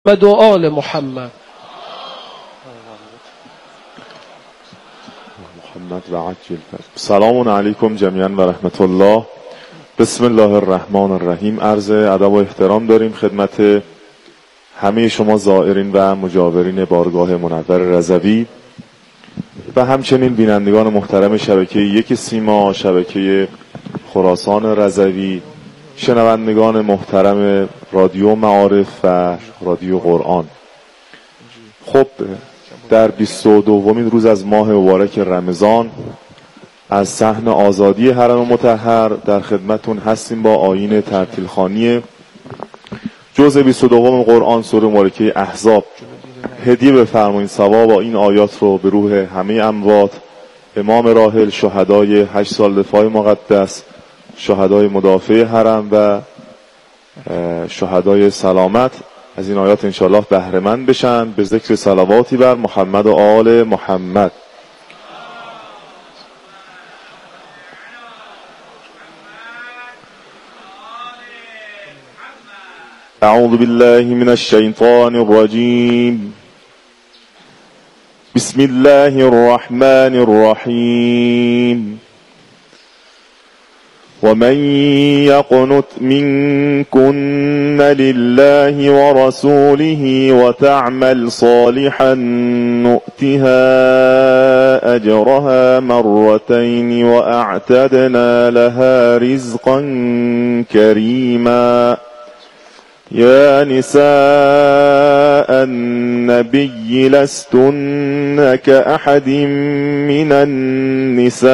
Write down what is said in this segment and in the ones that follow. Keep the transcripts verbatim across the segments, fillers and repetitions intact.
محمد و آل محمد محمد و عجل. سلام علیکم جمیعا و رحمت الله. بسم الله الرحمن الرحیم. عرض ادب و احترام داریم خدمت همه شما زائرین و مجاورین بارگاه منور رضوی و همچنین بینندگان محترم شبکه یک سیما، شبکه خراسان رضوی، شنوندگان محترم رادیو معارف و رادیو قرآن. خب در بیست و دومین روز از ماه مبارک رمضان از صحن آزادی حرم مطهر در خدمتون هستیم با آیین ترتیل خوانی جزء بیست و دو قرآن سوره مبارکه احزاب. هدیه بفرمایید ثواب این آیات رو به روح همه اموات، امام راحل، شهدای هشت سال دفاع مقدس، شهدای مدافع حرم و شهدای سلامت. از این آیات انشاءالله بهره مند بشن به ذکر صلواتی بر محمد و آل محمد. اعوذ بالله من الشیطان الرجیم. بسم الله الرحمن الرحیم. ومن يقنت منكن لله ورسوله وتعمل صالحا نؤتها أجرها مرتين وأعتدنا لها رزقا كريما. يا نساء النبي لستن كأحد من النساء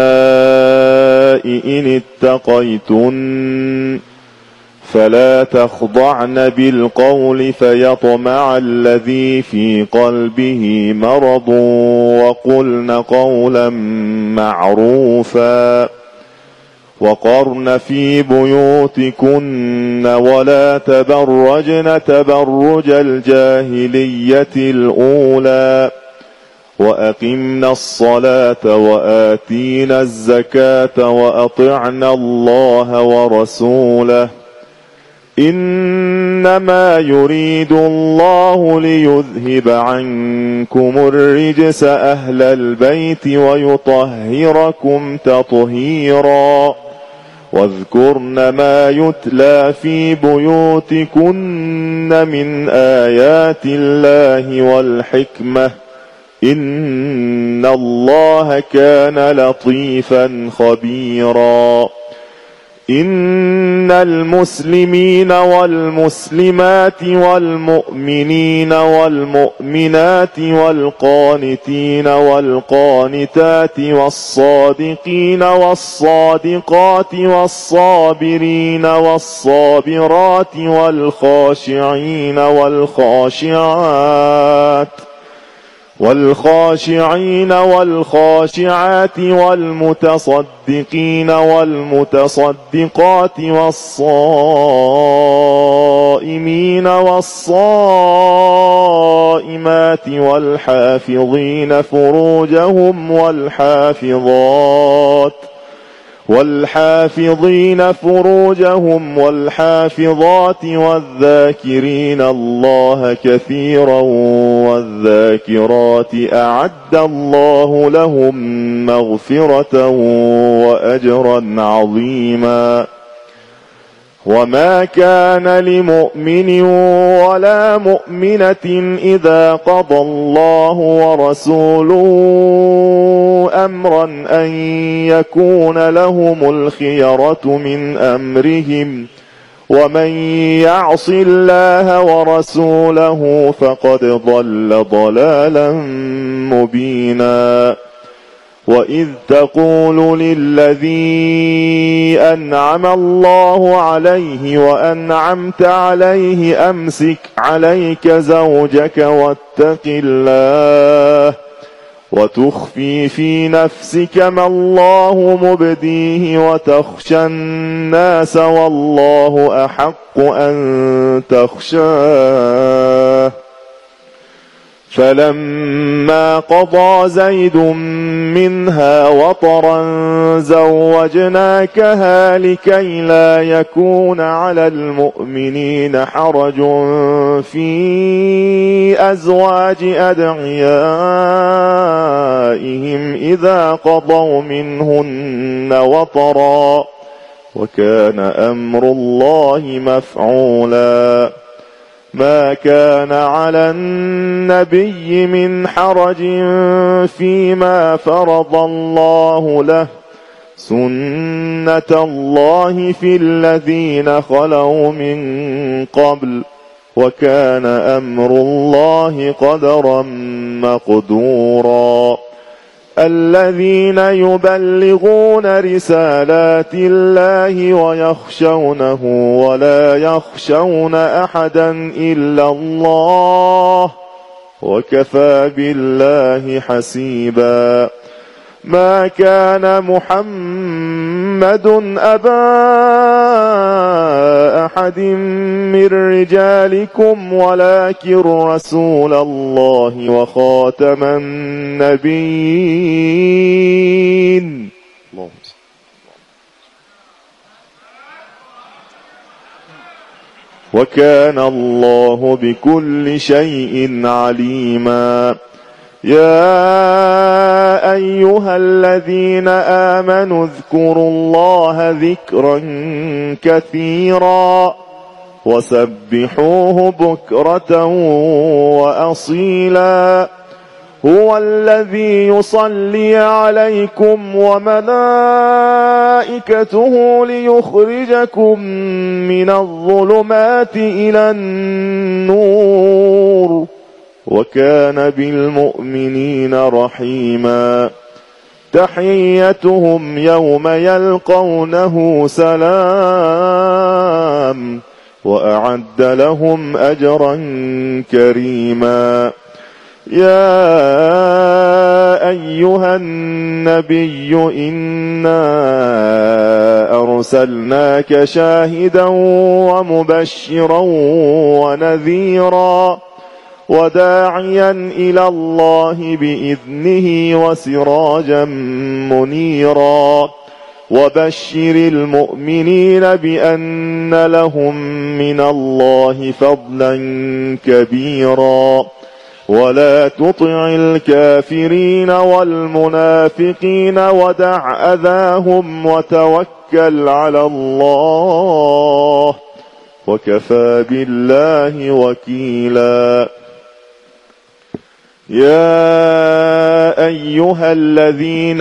إن اتقيتن فلا تخضعن بالقول فيطمع الذي في قلبه مرض وقلن قولا معروفا. وقرن في بيوتكن ولا تبرجن تبرج الجاهلية الأولى وأقمنا الصلاة وآتينا الزكاة وأطعنا الله ورسوله إنما يريد الله ليذهب عنكم الرجس أهل البيت ويطهركم تطهيرا. واذكرن ما يتلى في بيوتكن من آيات الله والحكمة إن الله كان لطيفا خبيرا. إن المسلمين والمسلمات والمؤمنين والمؤمنات والقانتين والقانتات والصادقين والصادقات والصابرين والصابرات والخاشعين والخاشعات والخاشعين والخاشعات والمتصدقين والمتصدقات والصائمين والصائمات والحافظين فروجهم والحافظات والحافظين فروجهم والحافظات والذاكرين الله كثيرا والذاكرات أعد الله لهم مغفرة وأجرا عظيما. وما كان لمؤمن ولا مؤمنة إذا قضى الله ورسوله أمرا أن يكون لهم الخيرة من أمرهم ومن يعص الله ورسوله فقد ضل ضلالا مبينا. وإذ تقول للذي أنعم الله عليه وأنعمت عليه أمسك عليك زوجك واتق الله وتخفي في نفسك ما الله مبديه وتخشى الناس والله أحق أن تخشاه فلما قضى زيد منها وطرا زوجناكها لكي لا يكون على المؤمنين حرج في أزواج أدعيائهم إذا قضوا منهن وطرا وكان أمر الله مفعولا. ما كان على النبي من حرج فيما فرض الله له، سنة الله في الذين خلوا من قبل، وكان أمر الله قدرا مقدورا. الذين يبلغون رسالات الله ويخشونه ولا يخشون أحدا إلا الله، وكفى بالله حسيبا. ما كان محمد أبا أحد من رجالكم ولكن رسول الله وخاتم النبيين. وكان الله بكل شيء عليما. يا أيها الذين آمنوا اذكروا الله ذكرا كثيرا وسبحوه بكرة وأصيلا. هو الذي يصلي عليكم وملائكته ليخرجكم من الظلمات إلى النور، وكان بالمؤمنين رحيما. تحيتهم يوم يلقونه سلام، وأعد لهم أجرا كريما. يا أيها النبي إنا أرسلناك شاهدا ومبشرا ونذيرا وداعيا إلى الله بإذنه وسراجا منيرا. وبشر المؤمنين بأن لهم من الله فضلا كبيرا. ولا تطع الكافرين والمنافقين ودع أذاهم وتوكل على الله، وكفى بالله وكيلا. يا أيها الذين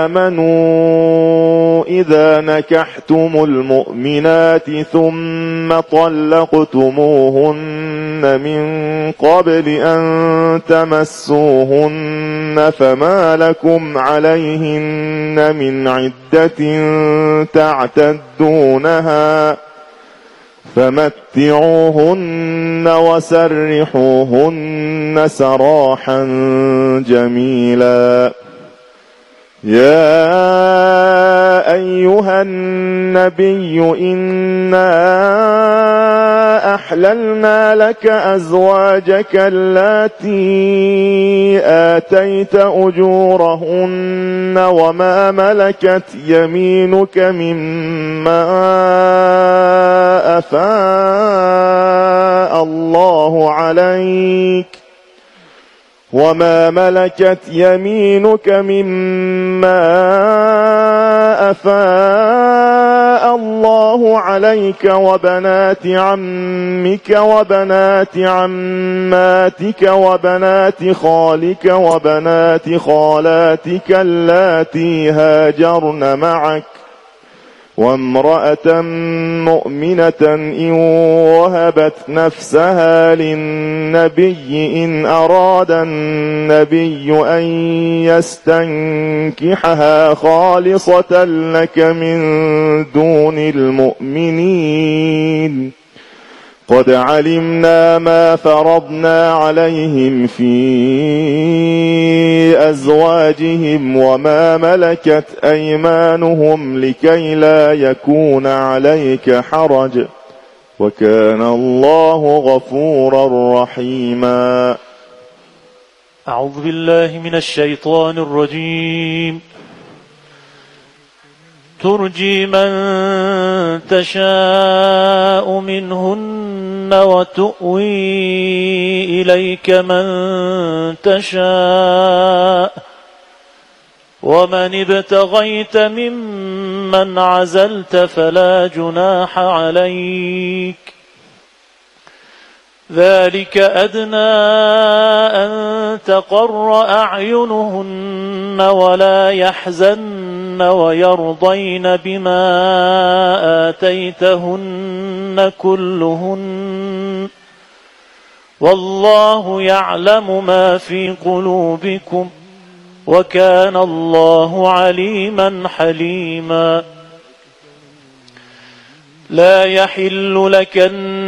آمنوا إذا نكحتم المؤمنات ثم طلقتموهن من قبل أن تمسوهن فما لكم عليهن من عدة تعتدونها فمتعوهن وسرحوهن سراحا جميلا. يا أيها النبي إنا أحللنا لك أزواجك اللاتي آتيت أجورهن وما ملكت يمينك مما أفاء الله عليك وما ملكت يمينك مما أفاء الله عليك وبنات عمك وبنات عماتك وبنات خالك وبنات خالاتك اللاتي هاجرن معك وامرأة مؤمنة إن وهبت نفسها للنبي إن أراد النبي أن يستنكحها خالصة لك من دون المؤمنين. قد علمنا ما فرضنا عليهم في أزواجهم وما ملكت أيمانهم لكي لا يكون عليك حرج وكان الله غفورا رحيما. أعوذ بالله من الشيطان الرجيم. ترجي من تشاء منهن وتؤوي إليك من تشاء ومن ابتغيت ممن عزلت فلا جناح عليك ذلك أدنى أن تقر أعينهن ولا يحزن ويرضين بما آتيتهن كلهن والله يعلم ما في قلوبكم وكان الله عليما حليما. لا يحل لك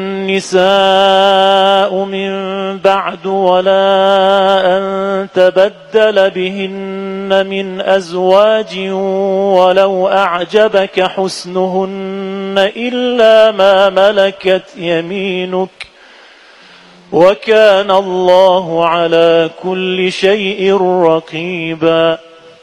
النساء من بعد ولا أن تبدل بهن من أزواج ولو أعجبك حسنهن إلا ما ملكت يمينك وكان الله على كل شيء رقيبا.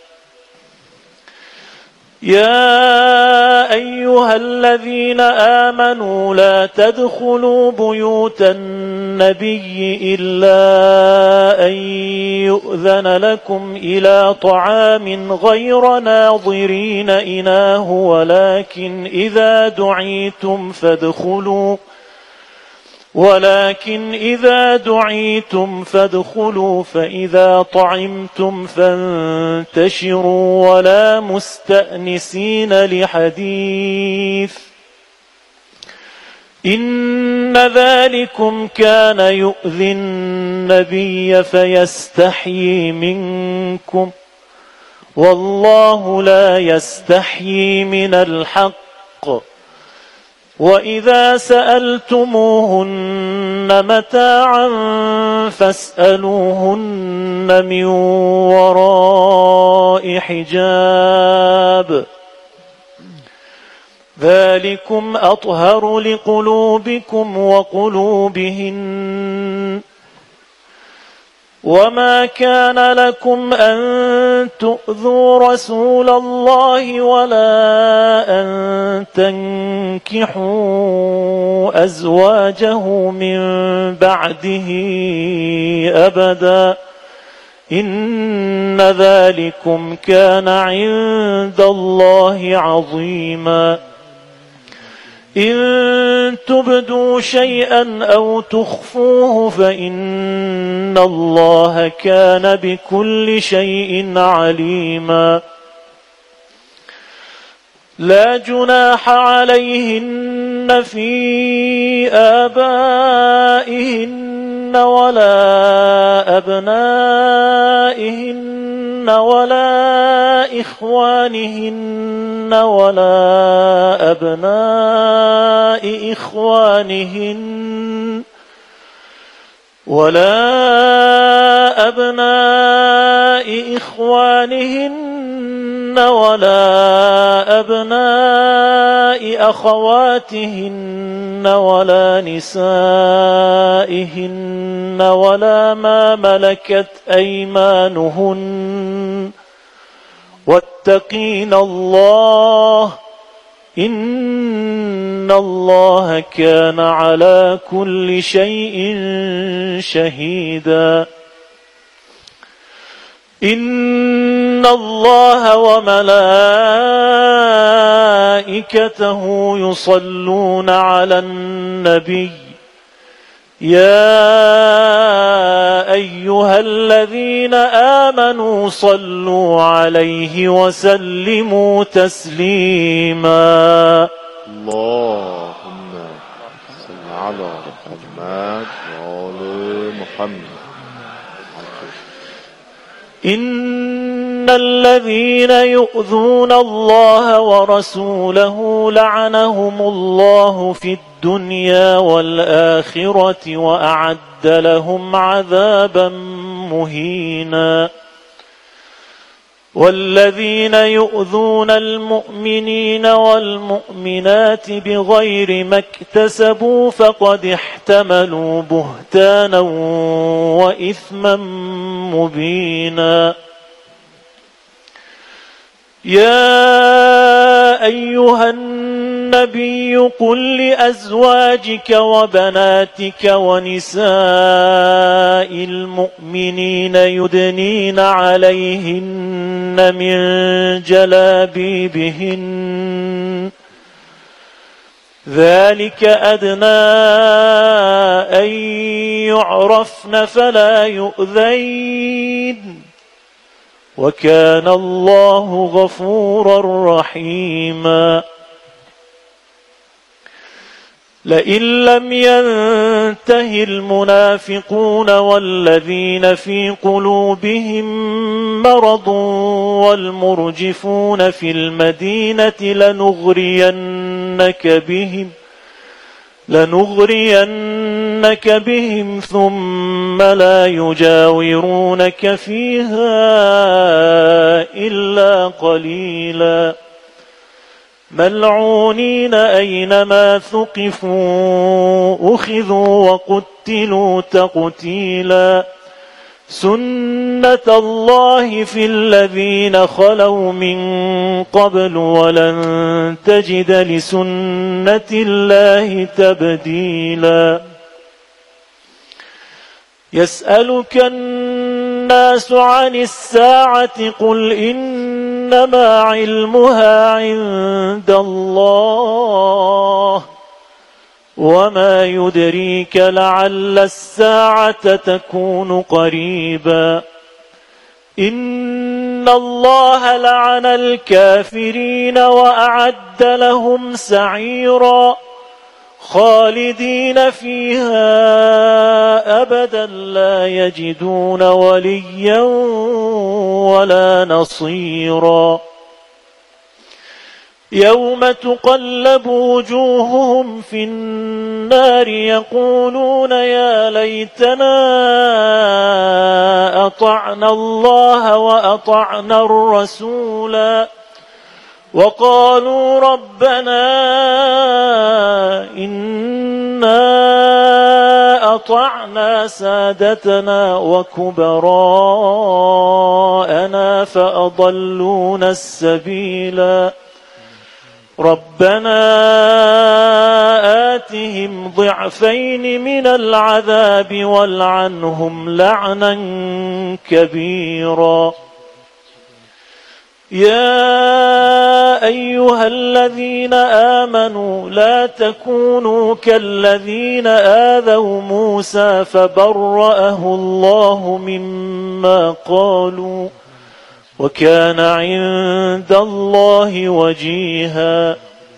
يا أيها الذين آمنوا لا تدخلوا بيوت النبي إلا أن يؤذن لكم إلى طعام غير ناظرين إناه ولكن إذا دعيتم فادخلوا ولكن إذا دعيتم فادخلوا فإذا طعمتم فانتشروا ولا مستأنسين لحديث إن ذلكم كان يؤذي النبي فيستحيي منكم والله لا يستحيي من الحق. وإذا سألتموهن متاعا فاسألوهن من وراء حجاب ذلكم أطهر لقلوبكم وقلوبهن. وما كان لكم أن تؤذوا رسول الله ولا أن تنكحوا أزواجه من بعده أبدا إن ذلكم كان عند الله عظيما. إن تبدوا شيئا أو تخفوه فإن الله كان بكل شيء عليما. لا جناح عليهن في آبائهن ولا أبنائهن ولا إخوانهن ولا أبناء إخوانهن ولا أبناء إخوانهن ولا أبناء أخواتهن ولا نسائهن ولا ما ملكت أيمانهن واتقين الله إن الله كان على كل شيء شهيدا. إن الله وملائكته يصلون على النبي يا أيها الذين آمنوا صلوا عليه وسلموا تسليما. اللهم صل على محمد وآل محمد. إن الذين يؤذون الله ورسوله لعنهم الله في الدنيا والآخرة وأعد لهم عذابا مهينا. والذين يؤذون المؤمنين والمؤمنات بغير ما اكتسبوا فقد احتملوا بهتانا وإثما مبينا. يا أيها النبي قل لأزواجك وبناتك ونساء المؤمنين يدنين عليهن من جلابيبهن ذلك أدنى أن يعرفن فلا يؤذين وكان الله غفورا رحيما. لئن لم ينته المنافقون والذين في قلوبهم مرض والمرجفون في المدينة لنغرينك بهم لنغرينك بهم ثم لا يجاورونك فيها إلا قليلا ملعونين أينما ثقفوا أخذوا وقتلوا تقتيلا سنة الله في الذين خلوا من قبل ولن تجد لسنة الله تبديلا. يسألك الناس عن الساعة قل إنما علمها عند الله وما يدريك لعل الساعة تكون قريبا. إن الله لعن الكافرين وأعد لهم سعيرا خالدين فيها أبدا لا يجدون وليا ولا نصيرا. يوم تقلب وجوههم في النار يقولون يا ليتنا أطعنا الله وأطعنا الرسولا وقالوا ربنا إنا أطعنا سادتنا وكبراءنا فأضلونا السبيلا ربنا آتهم ضعفين من العذاب والعنهم لعنا كبيرا. يا أيها الذين آمنوا لا تكونوا كالذين آذوا موسى فبرأه الله مما قالوا وكان عند الله وجيها.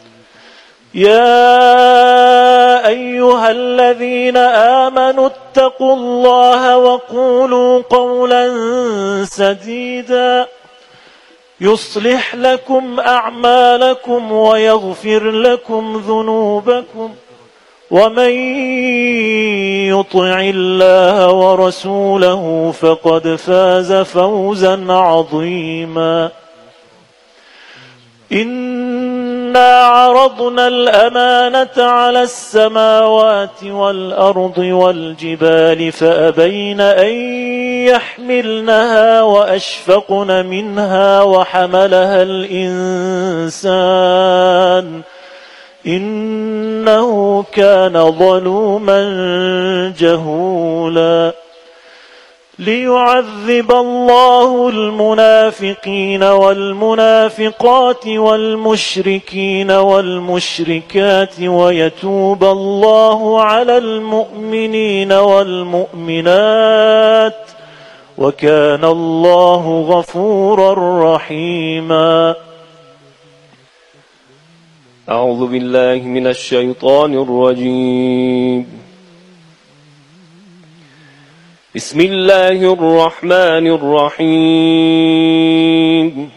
يا أيها الذين آمنوا اتقوا الله وقولوا قولا سديدا يصلح لكم أعمالكم ويغفر لكم ذنوبكم ومن يطع الله ورسوله فقد فاز فوزا عظيما. إنا عرضنا الأمانة على السماوات والأرض والجبال فأبين أن يحملنها وأشفقن منها وحملها الإنسان إنه كان ظلوما جهولا. ليعذب الله المنافقين والمنافقات والمشركين والمشركات ويتوب الله على المؤمنين والمؤمنات وكان الله غفورا رحيما. أعوذ بالله من الشيطان الرجيم. بسم الله الرحمن الرحيم.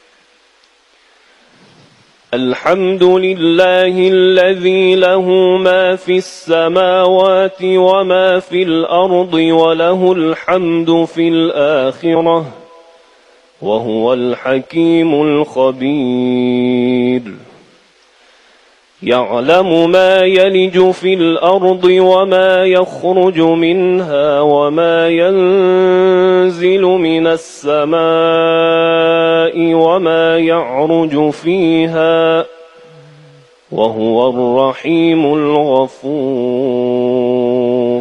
الحمد لله الذي له ما في السماوات وما في الأرض وله الحمد في الآخرة وهو الحكيم الخبير يعلم ما يلج في الأرض وما يخرج منها وما ينزل من السماء وما يعرج فيها وهو الرحيم الغفور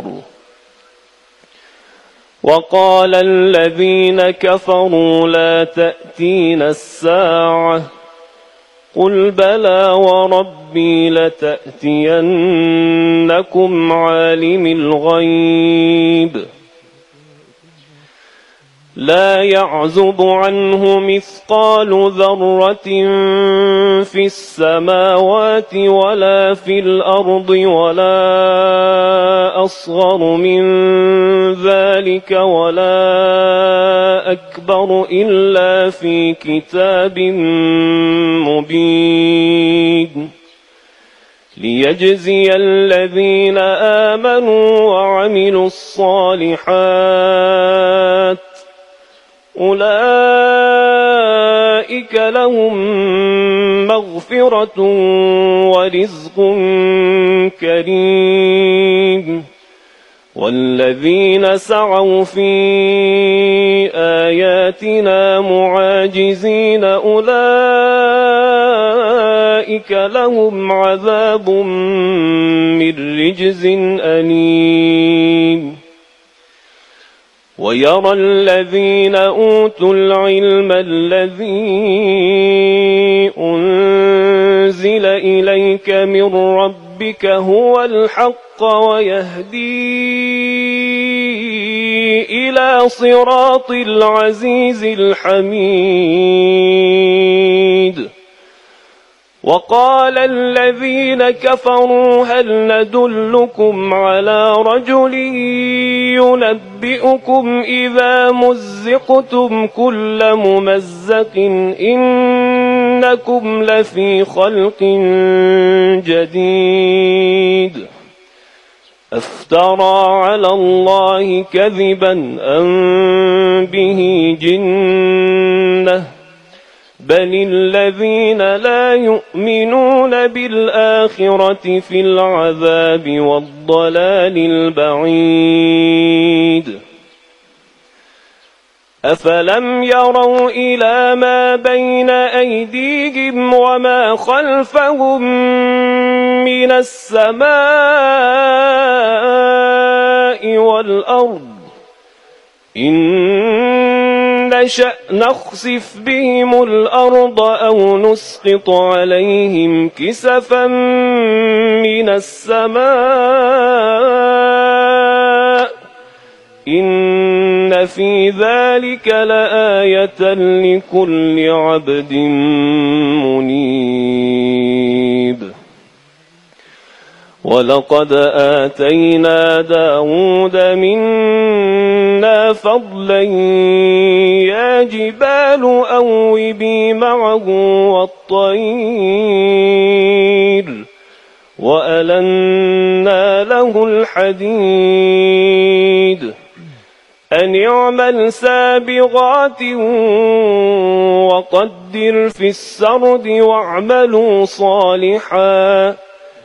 وقال الذين كفروا لا تأتينا الساعة قل بلى وربي لتأتينكم عالم الغيب لا يعزب عنه مثقال ذرة في السماوات ولا في الأرض ولا أصغر من ذلك ولا أكبر إلا في كتاب مبين ليجزي الذين آمنوا وعملوا الصالحات أولئك لهم مغفرة ورزق كريم والذين سعوا في آياتنا معاجزين أولئك لهم عذاب من رجز أليم ويرى الذين أوتوا العلم الذي أنزل إليك من ربك هو الحق ويهدي إلى صراط العزيز الحميد وقال الذين كفروا هل ندلكم على رجل ينبئكم إذا مزقتم كل ممزق إنكم لفي خلق جديد أفترى على الله كذبا أم به جنة بل الذين لا يؤمنون بالآخرة في العذاب والضلال البعيد أفلم يروا إلى ما بين أيديهم وما خلفهم من السماء والأرض إن نشأ نخسف بهم الأرض أو نسقط عليهم كسفا من السماء إن في ذلك لآية لكل عبد منيب ولقد آتينا داود منا فضلا يا جبال أوبي معه والطير وألنا له الحديد أن اعمل سابغات وقدر في السرد واعملوا صالحا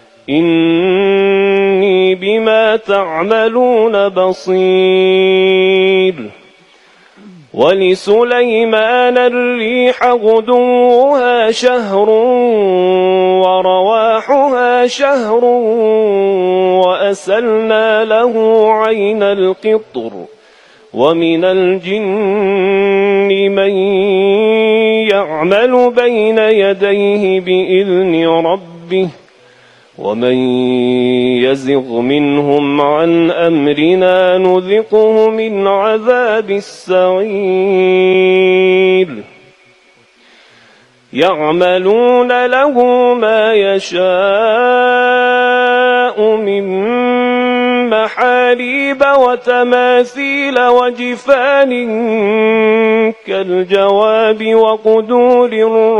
إني بما تعملون بصير ولسليمان الريح غدوها شهر ورواحها شهر وأسلنا له عين القطر ومن الجن من يعمل بين يديه بإذن ربه ومن يزغ منهم عن أمرنا نذقه من عذاب السعير يعملون له ما يشاء من محاريب وتماثيل وجفان كالجواب وقدور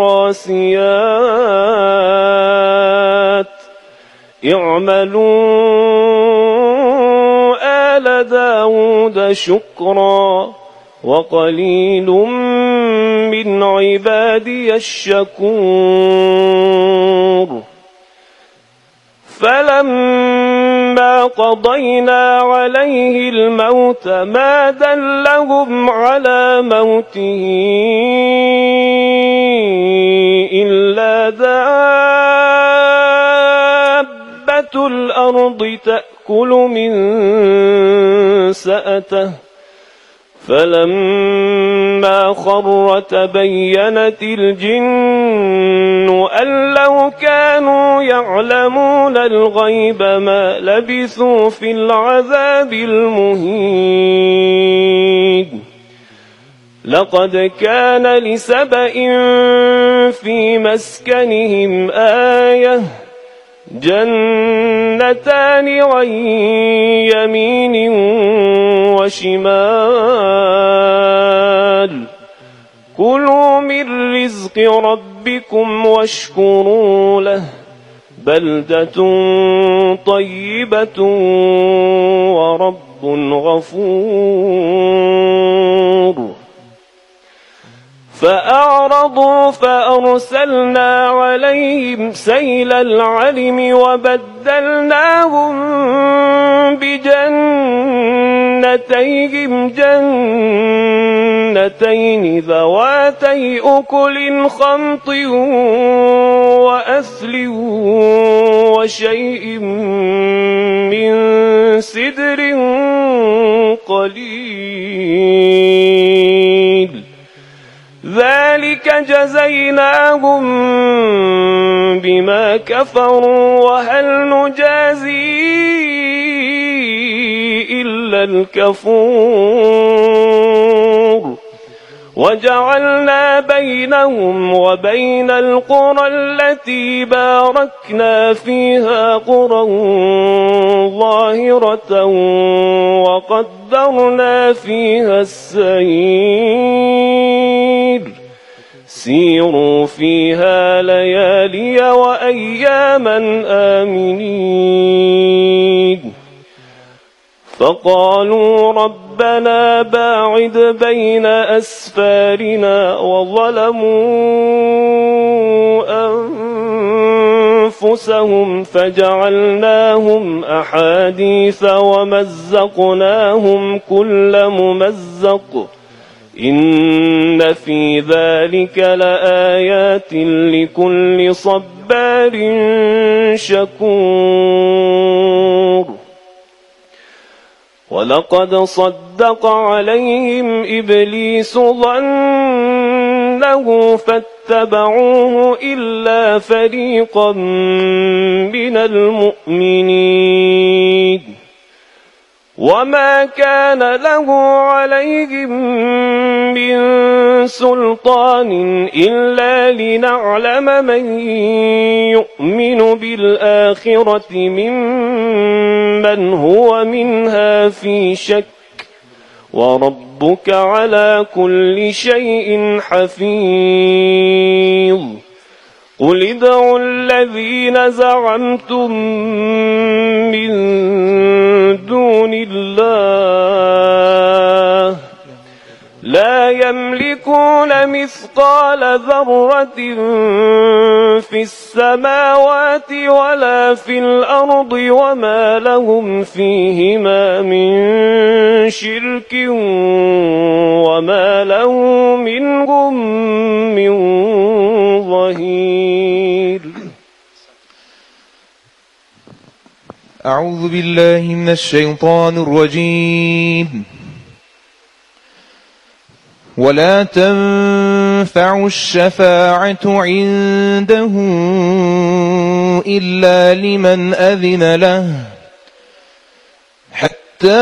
الراسيات اعملوا آل داود شكرا وقليل من عبادي الشكور فلما قضينا عليه الموت ما دلهم على موته إلا دابة الأرض تأكل من سأته فلما خر تبينت الجن أن لو كانوا يعلمون الغيب ما لبثوا في العذاب المهين لقد كان لسبإ في مسكنهم آية جنتان عن يمين وشمال كلوا من رزق ربكم واشكروا له بلدة طيبة ورب غفور فأعرضوا فأرسلنا عليهم سيل العرم وبدلناهم بجنتيهم جنتين ذواتي أكل خمط وأثل وشيء من سدر قليل ذلك جزيناهم بما كفروا وهل نجازي إلا الكفور وجعلنا بينهم وبين القرى التي باركنا فيها قرى ظاهرة وقدرنا فيها السير سيروا فيها ليالي وأياما آمنين فقالوا ربنا باعد بين أسفارنا وظلموا أنفسهم فجعلناهم أحاديث ومزقناهم كل ممزق إن في ذلك لآيات لكل صبار شكور ولقد صدق عليهم إبليس ظنه فاتبعوه إلا فريقا من المؤمنين وما كان له عليهم من سلطان إلا لنعلم من يؤمن بالآخرة ممن هو منها في شك وربك على كل شيء حفيظ قل ادعوا الذين زعمتم من دون الله لا يملكون مثقال ذرة في السماوات ولا في الأرض وما لهم فيهما من شرك وما له منهم من ظهير. أعوذ بالله من الشيطان الرجيم. ولا تنفع الشفاعة عنده إلا لمن أذن له حتى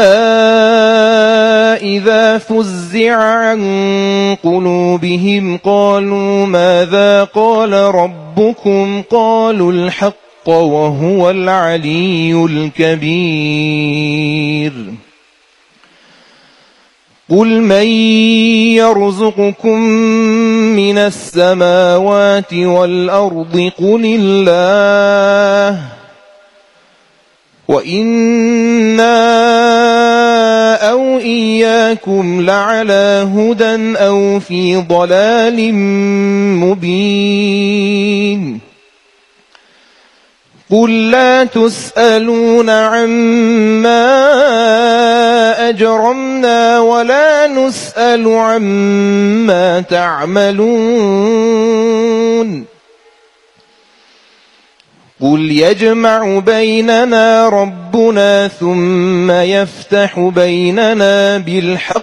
إذا فزع عن قلوبهم قالوا ماذا قال ربكم قالوا الحق وهو العلي الكبير. قل من يرزقكم من السماوات والأرض قل الله وإنا أو إياكم لعلى هدى أو في ضلال مبين قل لا تسألون عما أجرمنا ولا نسأل عما تعملون قل يجمع بيننا ربنا ثم يفتح بيننا بالحق